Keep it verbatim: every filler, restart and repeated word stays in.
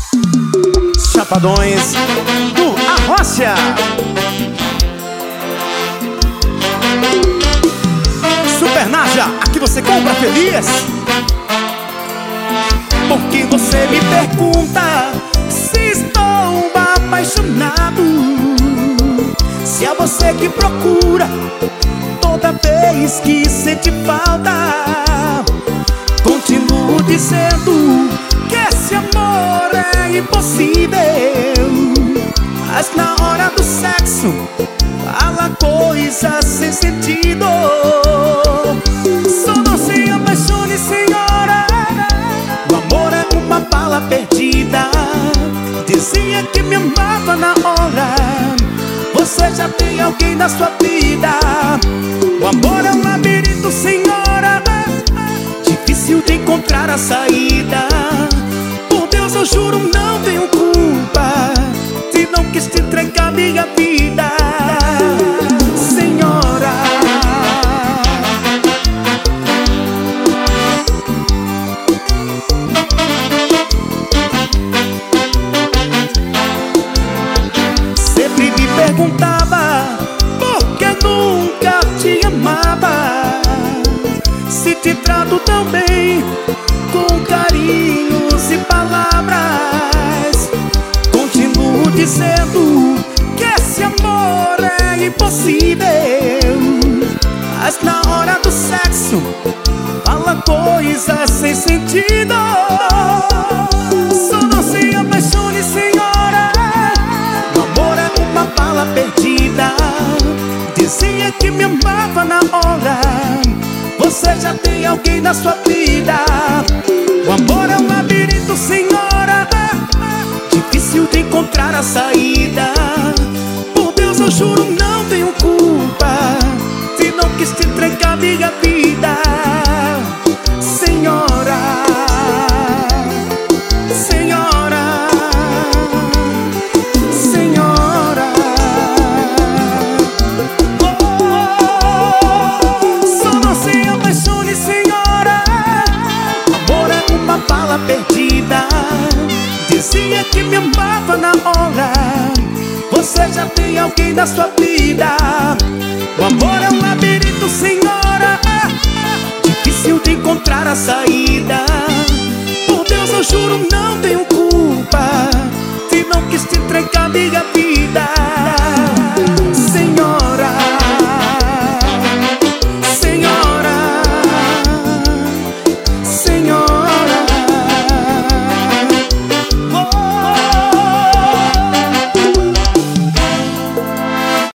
Chapadões do Arrocha. Super Naja, aqui você compra feliz. Porque você me pergunta se estou apaixonado, se é você que procura toda vez que sente falta. Continuo dizendo que esse amor é impossível, mas na hora do sexo fala coisas sem sentido. Só não se apaixone, senhora, o amor é uma bala perdida. Dizia que me amava na hora, você já tem alguém na sua vida. O amor é um labirinto, senhora, difícil de encontrar a saída. Por Deus eu juro, não tenho culpa se não quis te entregar minha vida, senhora. Sempre me perguntava por que nunca te amava, se te trato tão bem, com carinhos e palavras. Continuo dizendo que esse amor é impossível, mas na hora do sexo fala coisas sem sentido. Só não se apaixone, senhora, o amor é uma bala perdida. Dizia que me amava na hora, você já tem alguém na sua vida. O amor é um labirinto, senhora, difícil de encontrar a saída. Por Deus eu juro, não tenho culpa se não quis te entregar minha vida, senhora. Senhora, senhora. Bala perdida, dizia que me amava na hora, você já tem alguém na sua vida. O amor é um labirinto, senhora, difícil de encontrar a saída. Por Deus eu juro, não tenho